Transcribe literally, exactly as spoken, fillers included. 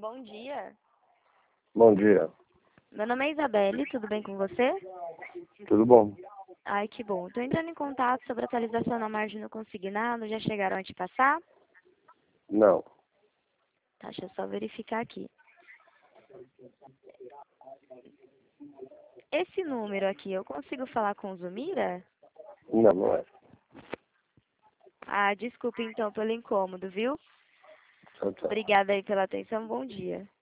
bom dia. Bom dia. Meu nome é Isabelle, tudo bem com você? Tudo bom? Ai, que bom. Estou entrando em contato sobre a atualização na margem do consignado. Já chegaram a te passar? Não. Tá, deixa eu só verificar aqui. Esse número aqui, eu consigo falar com o Zumira? Não, não é. Ah, desculpe então pelo incômodo, viu? Tchau, tchau. Obrigada aí pela atenção, bom dia.